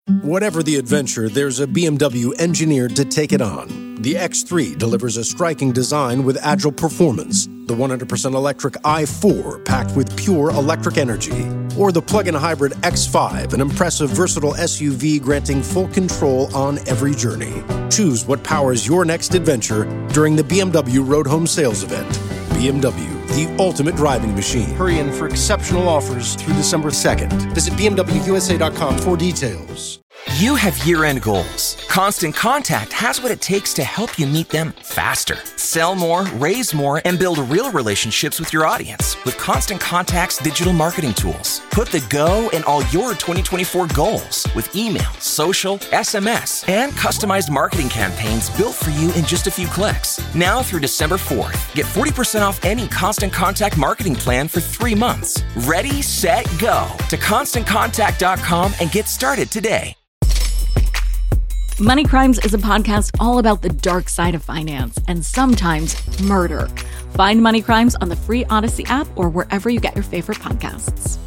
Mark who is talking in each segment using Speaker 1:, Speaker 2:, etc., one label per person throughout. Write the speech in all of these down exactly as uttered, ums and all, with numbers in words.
Speaker 1: Whatever the adventure, there's a B M W engineered to take it on. The X three delivers a striking design with agile performance. The one hundred percent electric i four packed with pure electric energy. Or the plug-in hybrid X five, an impressive versatile S U V granting full control on every journey. Choose what powers your next adventure during the B M W Road Home Sales Event. B M W, the ultimate driving machine. Hurry in for exceptional offers through December second. Visit B M W U S A dot com for details.
Speaker 2: You have year-end goals. Constant Contact has what it takes to help you meet them faster. Sell more, raise more, and build real relationships with your audience with Constant Contact's digital marketing tools. Put the go in all your twenty twenty-four goals with email, social, S M S, and customized marketing campaigns built for you in just a few clicks. Now through December fourth, get forty percent off any Constant Contact marketing plan for three months. Ready, set, go to constant contact dot com and get started today.
Speaker 3: Money Crimes is a podcast all about the dark side of finance and sometimes murder. Find Money Crimes on the free Odyssey app or wherever you get your favorite podcasts.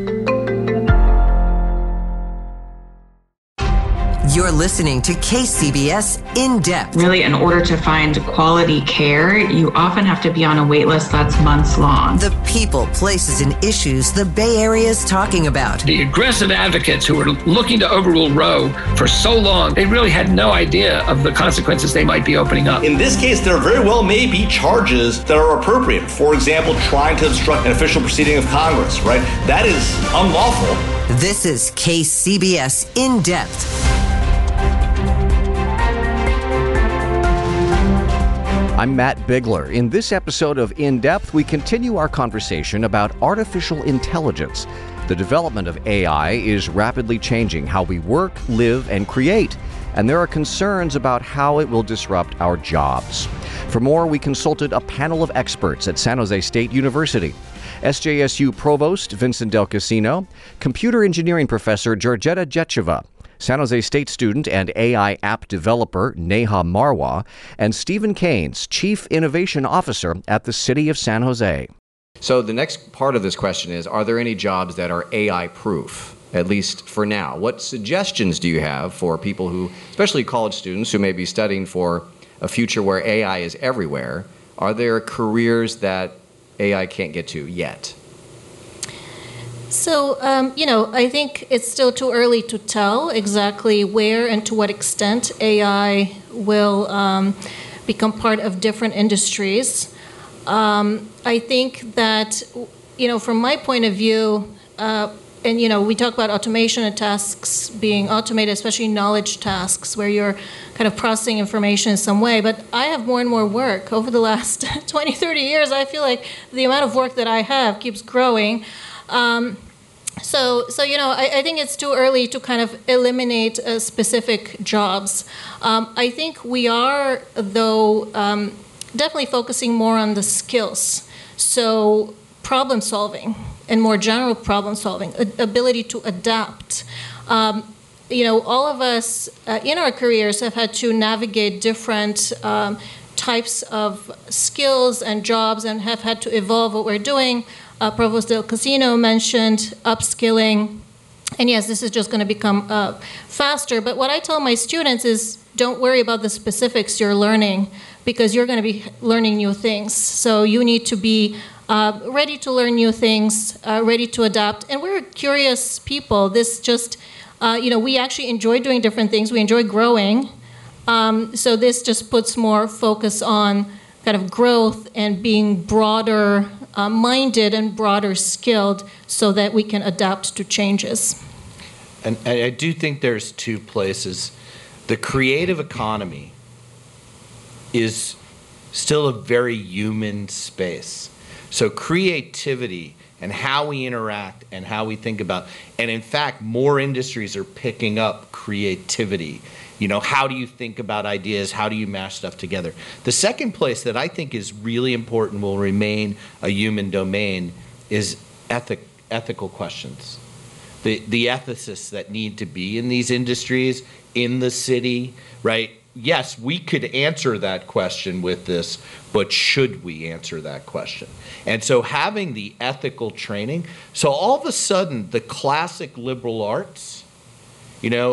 Speaker 4: You're listening to K C B S In Depth.
Speaker 5: Really, in order to find quality care, you often have to be on a wait list that's months long.
Speaker 4: The people, places, and issues the Bay Area is talking about.
Speaker 6: The aggressive advocates who were looking to overrule Roe for so long, they really had no idea of the consequences they might be opening up.
Speaker 7: In this case, there very well may be charges that are appropriate. For example, trying to obstruct an official proceeding of Congress, right? That is unlawful.
Speaker 4: This is K C B S In Depth.
Speaker 8: I'm Matt Bigler. In this episode of In Depth, we continue our conversation about artificial intelligence. The development of A I is rapidly changing how we work, live, and create, and there are concerns about how it will disrupt our jobs. For more, we consulted a panel of experts at San Jose State University. S J S U Provost Vincent Del Casino, Computer Engineering Professor Georgetta Jetcheva, San Jose State student and A I app developer Neha Marwa, and Stephen Keynes, Chief Innovation Officer at the City of San Jose. So the next part of this question is, are there any jobs that are A I-proof, at least for now? What suggestions do you have for people who, especially college students who may be studying for a future where A I is everywhere? Are there careers that A I can't get to yet?
Speaker 9: So, um, you know, I think it's still too early to tell exactly where and to what extent A I will um, become part of different industries. Um, I think that, you know, from my point of view, uh, and, you know, we talk about automation and tasks being automated, especially knowledge tasks where you're kind of processing information in some way. But I have more and more work. Over the last twenty, thirty years, I feel like the amount of work that I have keeps growing. Um, so, so you know, I, I think it's too early to kind of eliminate uh, specific jobs. Um, I think we are, though, um, definitely focusing more on the skills. So problem solving and more general problem solving, a- ability to adapt. Um, you know, all of us uh, in our careers have had to navigate different um, types of skills and jobs and have had to evolve what we're doing. Uh, Provost Del Casino mentioned upskilling. And yes, this is just going to become uh, faster. But what I tell my students is don't worry about the specifics you're learning because you're going to be learning new things. So you need to be uh, ready to learn new things, uh, ready to adapt. And we're curious people. This just, uh, you know, we actually enjoy doing different things. We enjoy growing. Um, so this just puts more focus on kind of growth and being broader uh, minded and broader skilled so that we can adapt to changes.
Speaker 10: And I do think there's two places. The creative economy is still a very human space. So creativity and how we interact and how we think about, and in fact, more industries are picking up creativity. You know, how do you think about ideas? How do you mash stuff together? The second place that I think is really important, will remain a human domain, is ethic, ethical questions. The, the ethicists that need to be in these industries, in the city, right? Yes, we could answer that question with this, but should we answer that question? And so having the ethical training, so all of a sudden the classic liberal arts, you know,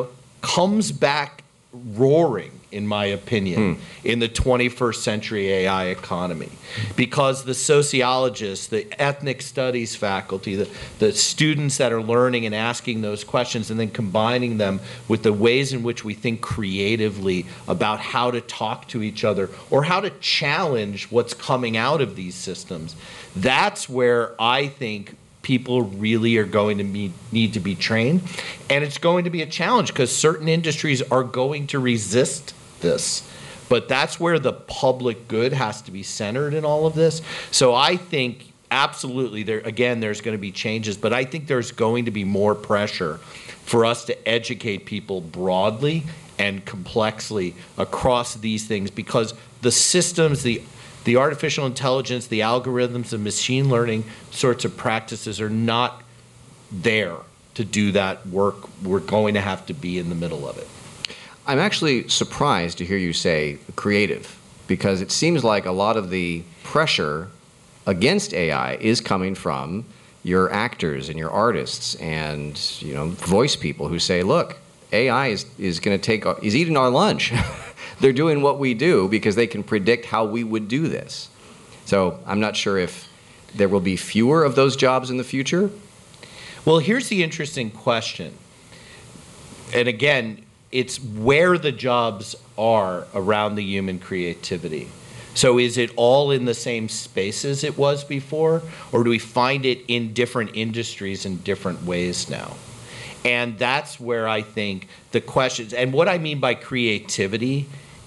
Speaker 10: comes back roaring, in my opinion, hmm. in the twenty-first century A I economy. Because the sociologists, the ethnic studies faculty, the, the students that are learning and asking those questions and then combining them with the ways in which we think creatively about how to talk to each other or how to challenge what's coming out of these systems, that's where I think people really are going to be, need to be trained. And it's going to be a challenge because certain industries are going to resist this. But that's where the public good has to be centered in all of this. So I think absolutely, there again, there's going to be changes, but I think there's going to be more pressure for us to educate people broadly and complexly across these things because the systems, the the artificial intelligence, the algorithms, the machine learning sorts of practices are not there to do that work. We're going to have to be in the middle of it.
Speaker 8: I'm actually surprised to hear you say creative, because it seems like a lot of the pressure against A I is coming from your actors and your artists and, you know, voice people who say, look, A I is, is going to take, is eating our lunch. They're doing what we do because they can predict how we would do this. So I'm not sure if there will be fewer of those jobs in the future.
Speaker 10: Well, here's the interesting question. And again, it's where the jobs are around the human creativity. So is it all in the same spaces it was before, or do we find it in different industries in different ways now? And that's where I think the questions, and what I mean by creativity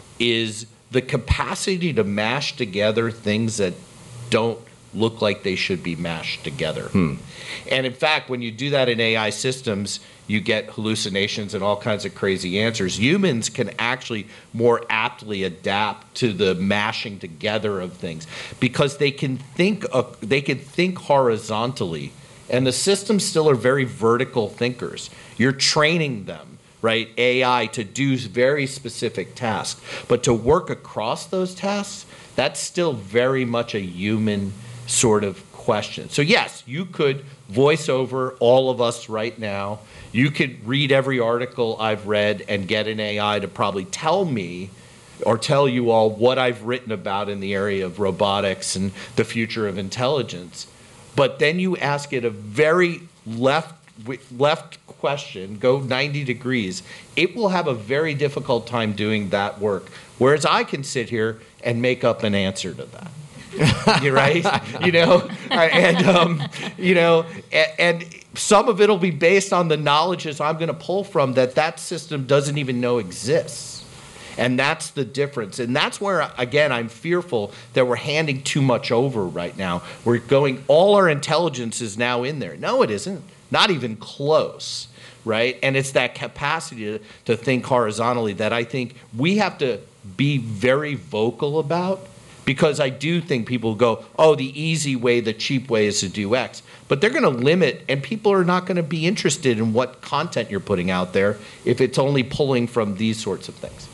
Speaker 10: is the capacity to mash together things that don't look like they should be mashed together. Hmm. And in fact, when you do that in A I systems, you get hallucinations and all kinds of crazy answers. Humans can actually more aptly adapt to the mashing together of things because they can think uh, they can think horizontally, and the systems still are very vertical thinkers. You're training them, right, A I, to do very specific tasks, but to work across those tasks, that's still very much a human sort of question. So yes, you could voice over all of us right now. You could read every article I've read and get an A I to probably tell me or tell you all what I've written about in the area of robotics and the future of intelligence. But then you ask it a very left left question, go ninety degrees, it will have a very difficult time doing that work. Whereas I can sit here and make up an answer to that. You're right, you know, and um, you know, and, and some of it'll be based on the knowledges I'm going to pull from that that system doesn't even know exists, and that's the difference. And that's where, again, I'm fearful that we're handing too much over right now. We're going, all our intelligence is now in there. No, it isn't. Not even close, right? And it's that capacity to, to think horizontally that I think we have to be very vocal about. Because I do think people go, oh, the easy way, the cheap way is to do X. But they're going to limit, and people are not going to be interested in what content you're putting out there if it's only pulling from these sorts of things.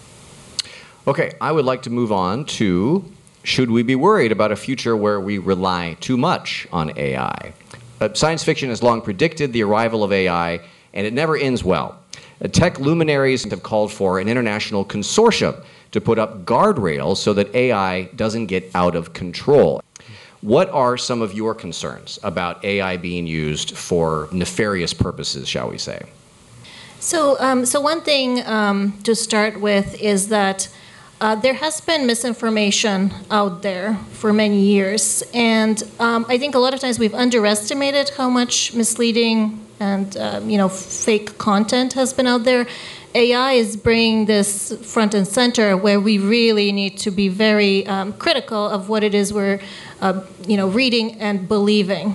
Speaker 8: Okay, I would like to move on to, should we be worried about a future where we rely too much on A I? Uh, science fiction has long predicted the arrival of A I, and it never ends well. Uh, tech luminaries have called for an international consortium to put up guardrails so that A I doesn't get out of control. What are some of your concerns about A I being used for nefarious purposes, shall we say?
Speaker 9: So, um, so one thing um, to start with is that uh, there has been misinformation out there for many years, and um, I think a lot of times we've underestimated how much misleading and um, you know fake content has been out there. A I is bringing this front and center where we really need to be very um, critical of what it is we're uh, you know, reading and believing.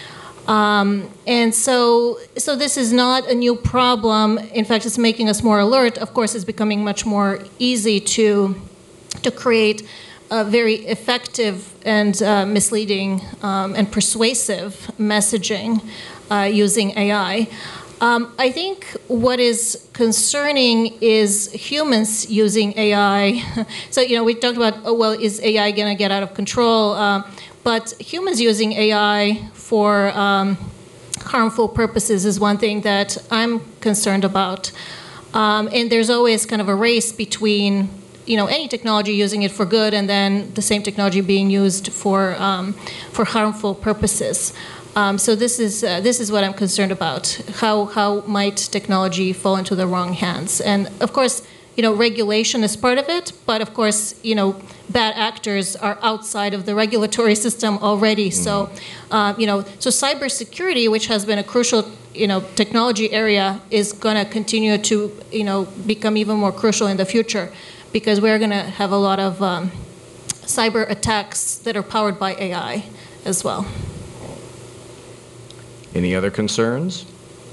Speaker 9: Um, and so, so this is not a new problem. In fact, it's making us more alert. Of course, it's becoming much more easy to, to create a very effective and uh, misleading um, and persuasive messaging uh, using A I. Um, I think what is concerning is humans using A I. So, you know, we talked about, oh, well, is A I going to get out of control? Uh, but humans using A I for um, harmful purposes is one thing that I'm concerned about. Um, and there's always kind of a race between, you know, any technology using it for good and then the same technology being used for um, for harmful purposes. Um, so this is uh, this is what I'm concerned about. How how might technology fall into the wrong hands? And of course, you know, regulation is part of it, but of course, you know, bad actors are outside of the regulatory system already. Mm. So, uh, you know, so cybersecurity, which has been a crucial, you know, technology area, is going to continue to, you know, become even more crucial in the future, because we're going to have a lot of um, cyber attacks that are powered by A I as well.
Speaker 8: Any other concerns?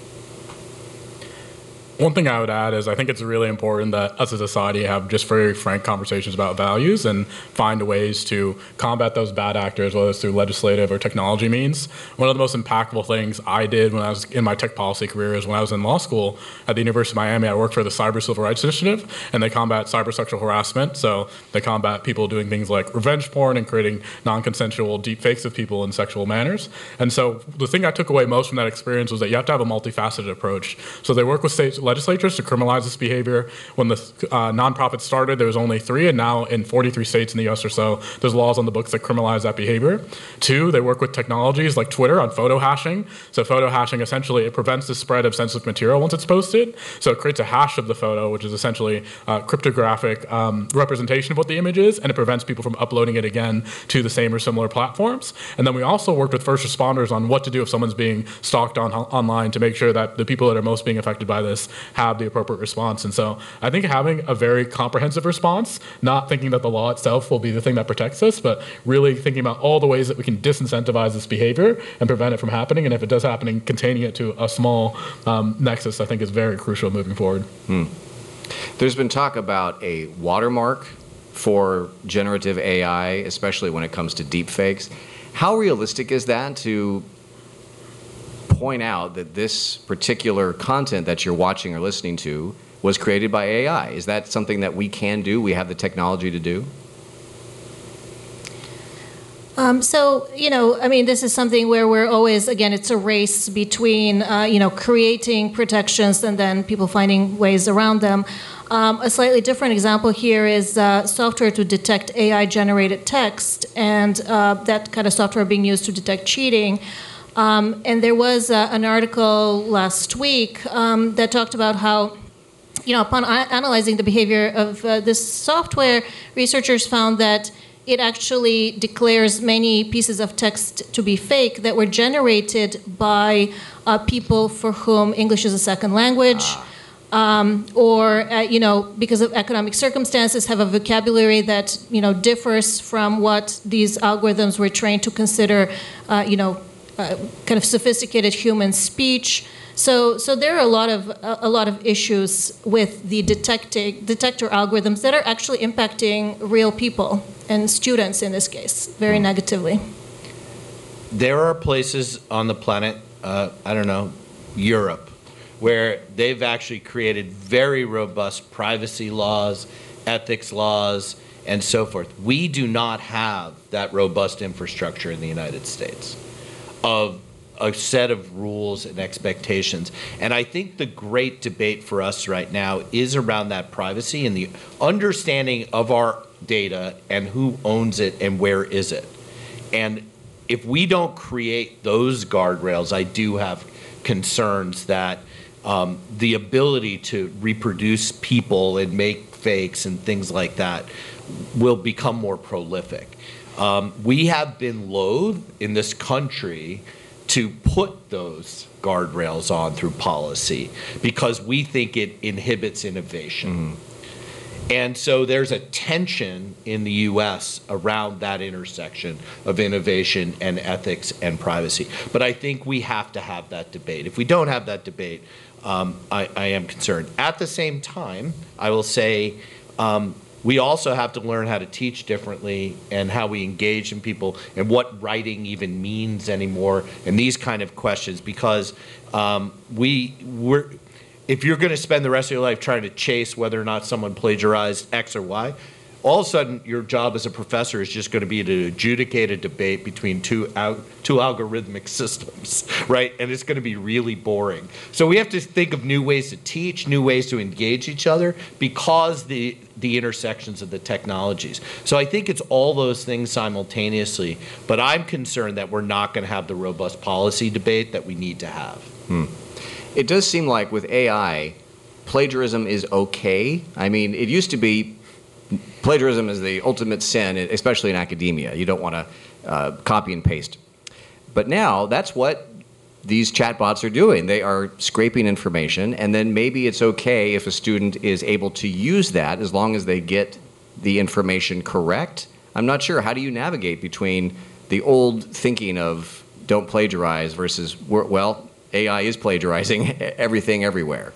Speaker 11: One thing I would add is I think it's really important that us as a society have just very frank conversations about values and find ways to combat those bad actors, whether it's through legislative or technology means. One of the most impactful things I did when I was in my tech policy career is when I was in law school at the University of Miami, I worked for the Cyber Civil Rights Initiative, and they combat cyber sexual harassment. So they combat people doing things like revenge porn and creating non-consensual deep fakes of people in sexual manners. And so the thing I took away most from that experience was that you have to have a multifaceted approach. So they work with states legislatures to criminalize this behavior. When the uh, nonprofit started, there was only three, and now in forty-three states in the U S or so, there's laws on the books that criminalize that behavior. Two, they work with technologies like Twitter on photo hashing. So photo hashing, essentially, it prevents the spread of sensitive material once it's posted. So it creates a hash of the photo, which is essentially a cryptographic um, representation of what the image is, and it prevents people from uploading it again to the same or similar platforms. And then we also worked with first responders on what to do if someone's being stalked on online to make sure that the people that are most being affected by this have the appropriate response. And so I think having a very comprehensive response, not thinking that the law itself will be the thing that protects us, but really thinking about all the ways that we can disincentivize this behavior and prevent it from happening. And if it does happen, containing it to a small um, nexus, I think is very crucial moving forward.
Speaker 8: Hmm. There's been talk about a watermark for generative A I, especially when it comes to deep fakes. How realistic is that to point out that this particular content that you're watching or listening to was created by A I? Is that something that we can do, we have the technology to do?
Speaker 9: Um, so, you know, I mean, this is something where we're always, again, it's a race between, uh, you know, creating protections and then people finding ways around them. Um, a slightly different example here is uh, software to detect A I-generated text, and uh, that kind of software being used to detect cheating. Um, and there was uh, an article last week um, that talked about how, you know, upon a- analyzing the behavior of uh, this software, researchers found that it actually declares many pieces of text to be fake that were generated by uh, people for whom English is a second language, ah. um, or, uh, you know, because of economic circumstances, have a vocabulary that, you know, differs from what these algorithms were trained to consider, uh, you know, Uh, kind of sophisticated human speech. So, so there are a lot of a, a lot of issues with the detecting detector algorithms that are actually impacting real people and students in this case very negatively.
Speaker 10: There are places on the planet, uh, I don't know, Europe, where they've actually created very robust privacy laws, ethics laws, and so forth. We do not have that robust infrastructure in the United States of a set of rules and expectations. And I think the great debate for us right now is around that privacy and the understanding of our data and who owns it and where is it. And if we don't create those guardrails, I do have concerns that um, the ability to reproduce people and make fakes and things like that will become more prolific. Um, we have been loath in this country to put those guardrails on through policy because we think it inhibits innovation. Mm-hmm. And so there's a tension in the U S around that intersection of innovation and ethics and privacy. But I think we have to have that debate. If we don't have that debate, um, I, I am concerned. At the same time, I will say, um, we also have to learn how to teach differently and how we engage in people and what writing even means anymore and these kind of questions, because um, we we're if you're going to spend the rest of your life trying to chase whether or not someone plagiarized X or Y, all of a sudden your job as a professor is just going to be to adjudicate a debate between two al- two algorithmic systems, right? And it's going to be really boring. So we have to think of new ways to teach, new ways to engage each other because the the intersections of the technologies. So I think it's all those things simultaneously, but I'm concerned that we're not going to have the robust policy debate that we need to have.
Speaker 8: Hmm. It does seem like with A I, plagiarism is okay. I mean, it used to be plagiarism is the ultimate sin, especially in academia. You don't want to uh, copy and paste. But now that's what these chatbots are doing. They are scraping information, and then maybe it's okay if a student is able to use that as long as they get the information correct. I'm not sure. How do you navigate between the old thinking of don't plagiarize versus, well, A I is plagiarizing everything everywhere?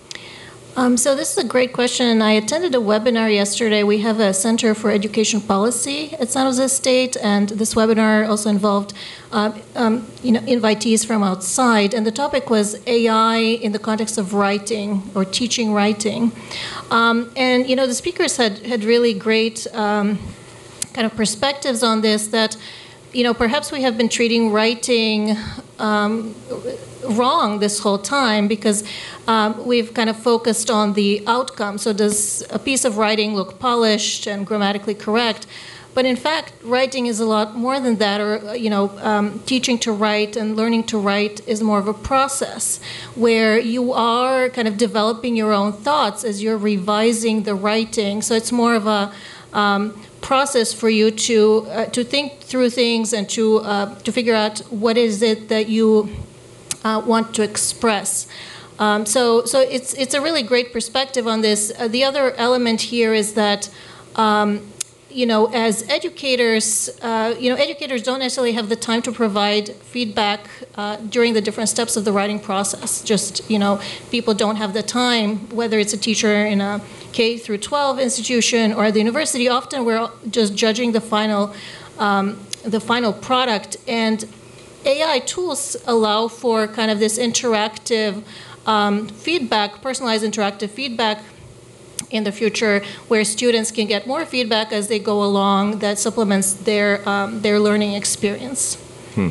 Speaker 9: Um, so this is a great question. I attended a webinar yesterday. We have a Center for Education Policy at San Jose State, and this webinar also involved uh, um, you know, invitees from outside. And the topic was A I in the context of writing or teaching writing. Um, and you know, the speakers had had really great um, kind of perspectives on this. That you know, perhaps we have been treating writing um, wrong this whole time because um, we've kind of focused on the outcome. So does a piece of writing look polished and grammatically correct? But in fact, writing is a lot more than that, or, you know, um, teaching to write and learning to write is more of a process where you are kind of developing your own thoughts as you're revising the writing. So it's more of a um, process for you to uh, to think through things and to uh, to figure out what is it that you uh, want to express. Um, so so it's it's a really great perspective on this. Uh, the other element here is that um, you know, as educators, uh, you know, educators don't necessarily have the time to provide feedback uh, during the different steps of the writing process. Just, you know, people don't have the time, whether it's a teacher in a K through twelve institution or at the university. Often we're just judging the final, um, the final product. And A I tools allow for kind of this interactive um, feedback, personalized interactive feedback in the future, where students can get more feedback as they go along that supplements their um, their learning experience.
Speaker 8: Hmm.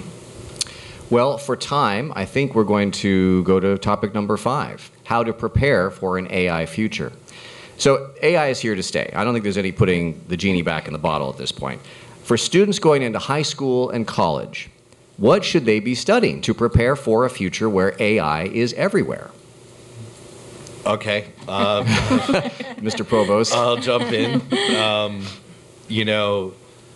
Speaker 8: Well, for time, I think we're going to go to topic number five, how to prepare for an A I future. So A I is here to stay. I don't think there's any putting the genie back in the bottle at this point. For students going into high school and college, what should they be studying to prepare for a future where A I is everywhere?
Speaker 10: Okay. Um,
Speaker 8: Mister Provost.
Speaker 10: I'll jump in. Um, you know,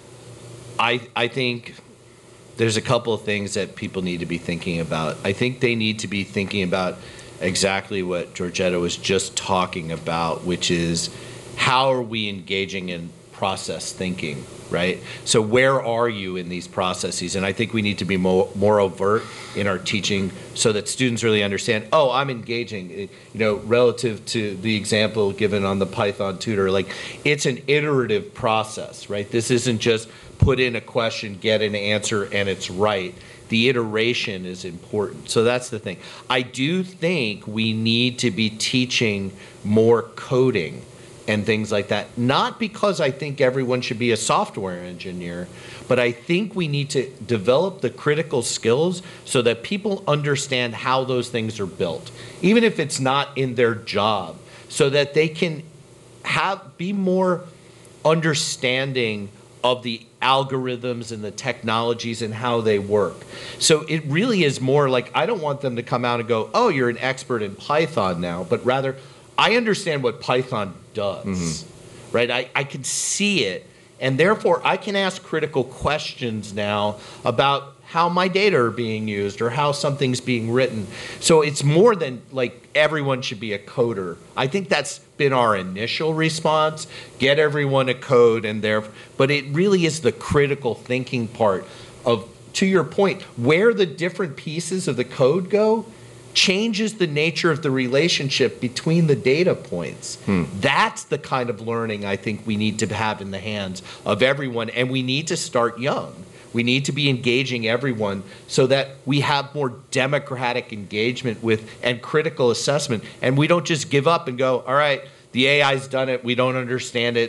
Speaker 10: I I think there's a couple of things that people need to be thinking about. I think they need to be thinking about exactly what Georgetta was just talking about, which is how are we engaging in process thinking, right? So where are you in these processes? And I think we need to be more, more overt in our teaching so that students really understand, oh, I'm engaging, you know, relative to the example given on the Python tutor, like it's an iterative process, right? This isn't just put in a question, get an answer, and it's right. The iteration is important. So that's the thing. I do think we need to be teaching more coding and things like that. Not because I think everyone should be a software engineer, but I think we need to develop the critical skills so that people understand how those things are built, even if it's not in their job, so that they can have be more understanding of the algorithms and the technologies and how they work. So it really is more like, I don't want them to come out and go, oh, you're an expert in Python now, but rather, I understand what Python does, mm-hmm. right? I, I can see it, and therefore I can ask critical questions now about how my data are being used or how something's being written. So it's more than like everyone should be a coder. I think that's been our initial response, get everyone a code, and there. But it really is the critical thinking part of, to your point, where the different pieces of the code go changes the nature of the relationship between the data points. Hmm. That's the kind of learning I think we need to have in the hands of everyone, and we need to start young. We need to be engaging everyone so that we have more democratic engagement with and critical assessment, and we don't just give up and go, all right, the A I's done it, we don't understand it,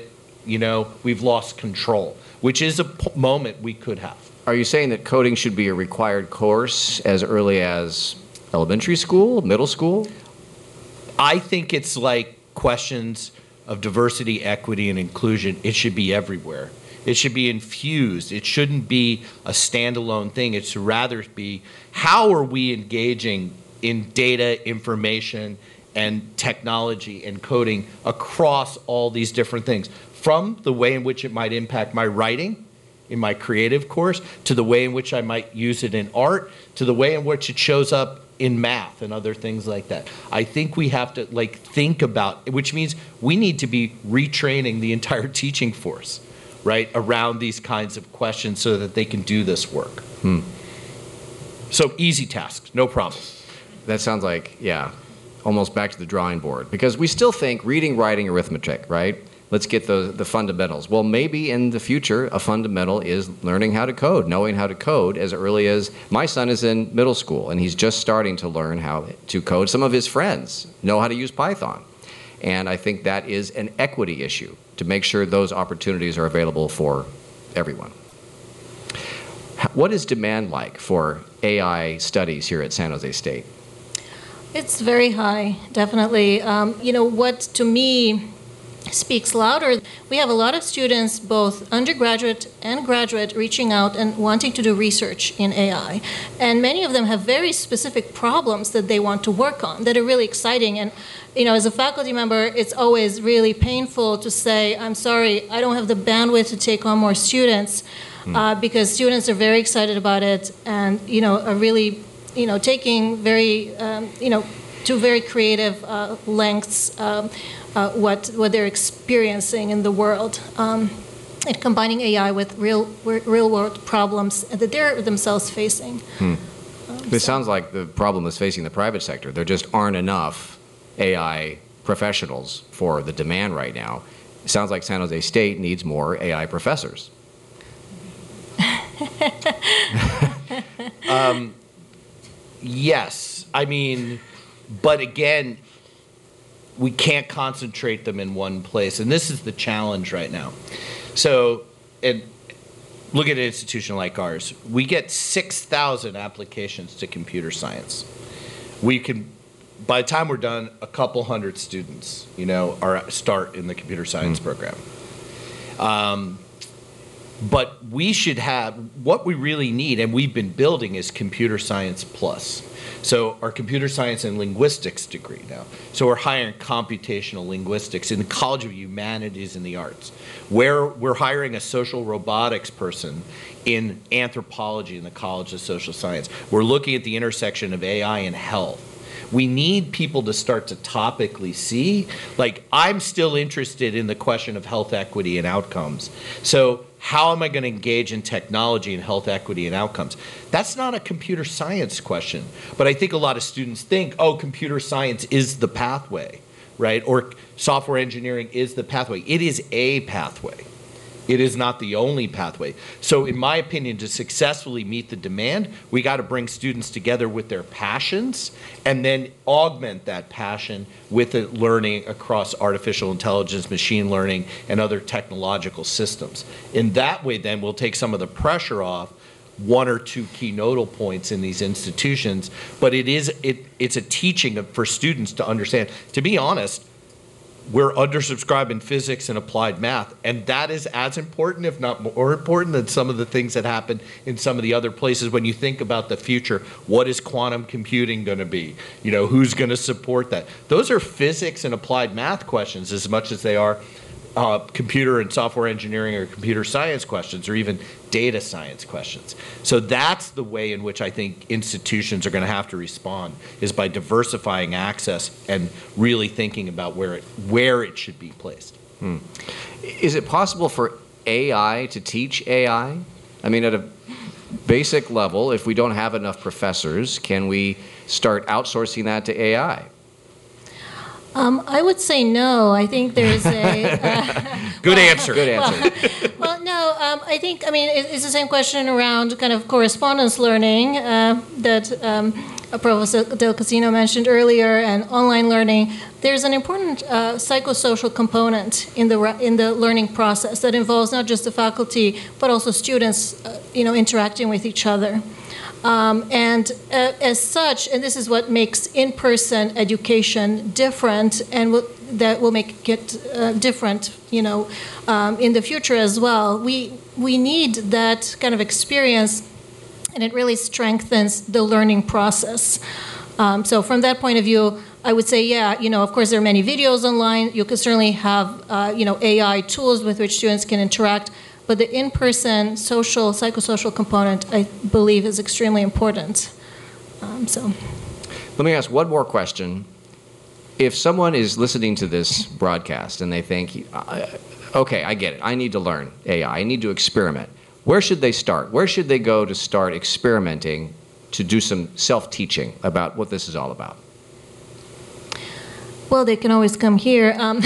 Speaker 10: You know, we've lost control, which is a p- moment we could have.
Speaker 8: Are you saying that coding should be a required course as early as elementary school, middle school?
Speaker 10: I think it's like questions of diversity, equity, and inclusion. It should be everywhere. It should be infused. It shouldn't be a standalone thing. It should rather be, how are we engaging in data, information, and technology and coding across all these different things, from the way in which it might impact my writing in my creative course, to the way in which I might use it in art, to the way in which it shows up in math and other things like that. I think we have to like think about, which means we need to be retraining the entire teaching force, right, around these kinds of questions so that they can do this work.
Speaker 8: Hmm.
Speaker 10: So easy tasks, no problem.
Speaker 8: That sounds like, yeah, almost back to the drawing board, because we still think reading, writing, arithmetic, right? Let's get the, the fundamentals. Well, maybe in the future, a fundamental is learning how to code, knowing how to code as early as, my son is in middle school, and he's just starting to learn how to code. Some of his friends know how to use Python. And I think that is an equity issue, to make sure those opportunities are available for everyone. What is demand like for A I studies here at San Jose State?
Speaker 9: It's very high, definitely. Um, you know, what to me speaks louder, we have a lot of students, both undergraduate and graduate, reaching out and wanting to do research in A I. And many of them have very specific problems that they want to work on that are really exciting. And, you know, as a faculty member, it's always really painful to say, I'm sorry, I don't have the bandwidth to take on more students, mm. uh, because students are very excited about it and, you know, are really, you know, taking very, um, you know, to very creative uh, lengths um, uh, what what they're experiencing in the world, um, and combining A I with real real world problems that they're themselves facing.
Speaker 8: Hmm. Um, it so. sounds like the problem is facing the private sector. There just aren't enough A I professionals for the demand right now. It sounds like San Jose State needs more A I professors.
Speaker 10: um, yes, I mean. But again, we can't concentrate them in one place. And this is the challenge right now. So and look at an institution like ours. We get six thousand applications to computer science. We can, by the time we're done, a couple hundred students, you know, are start in the computer science mm-hmm. program. Um, but we should have, what we really need, and we've been building, is computer science plus. So our computer science and linguistics degree now. So we're hiring computational linguistics in the College of Humanities and the Arts. Where we're hiring a social robotics person in anthropology in the College of Social Science. We're looking at the intersection of A I and health. We need people to start to topically see, like, I'm still interested in the question of health equity and outcomes. So how am I going to engage in technology and health equity and outcomes? That's not a computer science question, but I think a lot of students think, oh, computer science is the pathway, right? Or software engineering is the pathway. It is a pathway. It is not the only pathway. So in my opinion, to successfully meet the demand, we got to bring students together with their passions and then augment that passion with the learning across artificial intelligence, machine learning, and other technological systems. In that way, then, we'll take some of the pressure off one or two keynotal points in these institutions, but it is it it's a teaching of, for students to understand. To be honest, we're undersubscribed in physics and applied math, and that is as important, if not more important, than some of the things that happen in some of the other places. When you think about the future, what is quantum computing going to be? You know, who's going to support that? Those are physics and applied math questions as much as they are uh, computer and software engineering or computer science questions, or even data science questions. So that's the way in which I think institutions are going to have to respond, is by diversifying access and really thinking about where it where it should be placed.
Speaker 8: Hmm. Is it possible for A I to teach A I? I mean, at a basic level, if we don't have enough professors, can we start outsourcing that to A I?
Speaker 9: Um, I would say no. I think there's a uh,
Speaker 10: good
Speaker 9: well,
Speaker 10: answer.
Speaker 8: Good answer.
Speaker 9: Well, well no. Um, I think I mean it, it's the same question around kind of correspondence learning uh, that um, Professor Del Casino mentioned earlier, and online learning, there's an important uh, psychosocial component in the in the learning process that involves not just the faculty but also students, uh, you know, interacting with each other. Um, and uh, as such, and this is what makes in-person education different, and will, that will make it uh, different, you know, um, in the future as well. We we need that kind of experience, and it really strengthens the learning process. Um, so from that point of view, I would say, yeah, you know, of course there are many videos online. You can certainly have, uh, you know, A I tools with which students can interact. But the in-person social, psychosocial component, I believe, is extremely important. Um, so,
Speaker 8: let me ask one more question. If someone is listening to this broadcast and they think, okay, I get it. I need to learn A I. I need to experiment. Where should they start? Where should they go to start experimenting to do some self-teaching about what this is all about?
Speaker 9: Well, they can always come here. Um,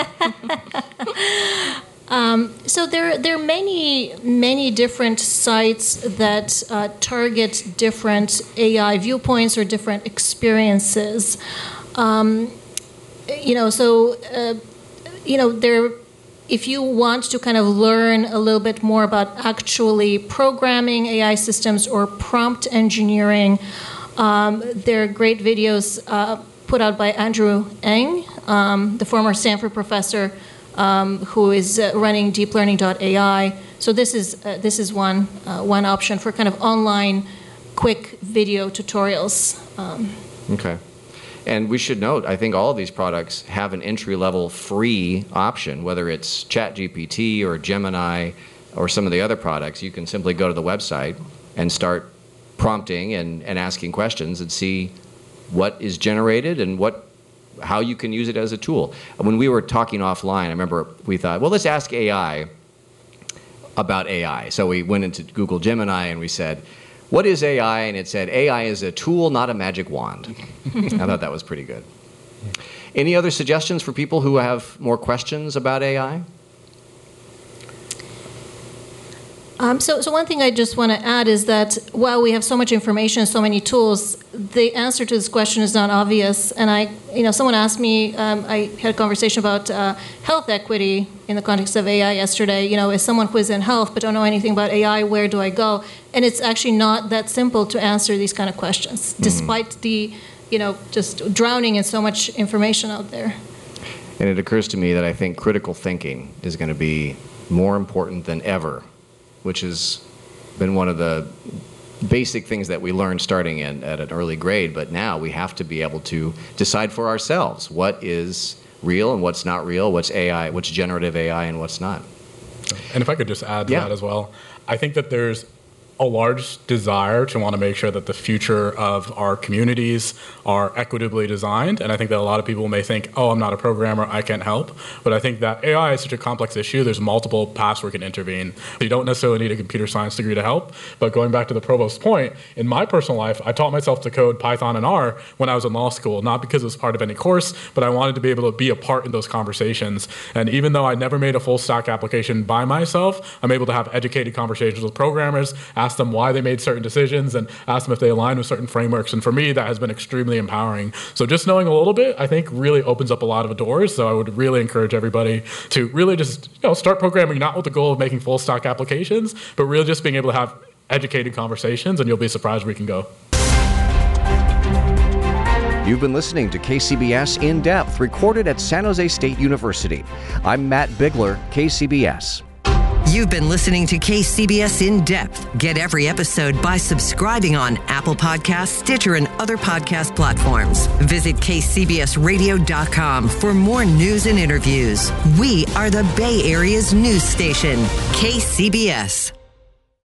Speaker 9: Um, so there, there are many, many different sites that uh, target different A I viewpoints or different experiences. Um, you know, so uh, you know, there. If you want to kind of learn a little bit more about actually programming A I systems or prompt engineering, um, there are great videos uh, put out by Andrew Ng, um, the former Stanford professor. Um, who is uh, running deep learning dot A I. So this is uh, this is one uh, one option for kind of online, quick video tutorials. Um,
Speaker 8: okay, and we should note, I think all of these products have an entry-level free option, whether it's ChatGPT or Gemini or some of the other products. You can simply go to the website and start prompting and, and asking questions and see what is generated and what how you can use it as a tool. When we were talking offline, I remember we thought, well, let's ask A I about A I. So we went into Google Gemini and we said, what is A I? And it said, A I is a tool, not a magic wand. I thought that was pretty good. Any other suggestions for people who have more questions about A I?
Speaker 9: Um, so, so one thing I just want to add is that while we have so much information, so many tools, the answer to this question is not obvious. And I, you know, someone asked me, um, I had a conversation about uh, health equity in the context of A I yesterday. You know, as someone who is in health but don't know anything about A I, where do I go? And it's actually not that simple to answer these kind of questions, mm-hmm. despite the, you know, just drowning in so much information out there.
Speaker 8: And it occurs to me that I think critical thinking is going to be more important than ever, which has been one of the basic things that we learned starting in, at an early grade. But now we have to be able to decide for ourselves what is real and what's not real, what's A I, what's generative A I, and what's not.
Speaker 11: And if I could just add to
Speaker 8: yeah.
Speaker 11: that as well, I think that there's a large desire to want to make sure that the future of our communities are equitably designed. And I think that a lot of people may think, oh, I'm not a programmer, I can't help. But I think that A I is such a complex issue. There's multiple paths where it can intervene. You don't necessarily need a computer science degree to help. But going back to the provost's point, in my personal life, I taught myself to code Python and R when I was in law school, not because it was part of any course, but I wanted to be able to be a part in those conversations. And even though I never made a full stack application by myself, I'm able to have educated conversations with programmers, ask them why they made certain decisions, and ask them if they align with certain frameworks. And for me, that has been extremely empowering. So just knowing a little bit, I think, really opens up a lot of doors. So I would really encourage everybody to really just, you know, start programming, not with the goal of making full stack applications, but really just being able to have educated conversations, and you'll be surprised where we can go.
Speaker 8: You've been listening to K C B S In Depth, recorded at San Jose State University. I'm Matt Bigler, K C B S.
Speaker 4: You've been listening to K C B S In Depth. Get every episode by subscribing on Apple Podcasts, Stitcher, and other podcast platforms. Visit K C B S radio dot com for more news and interviews. We are the Bay Area's news station, K C B S.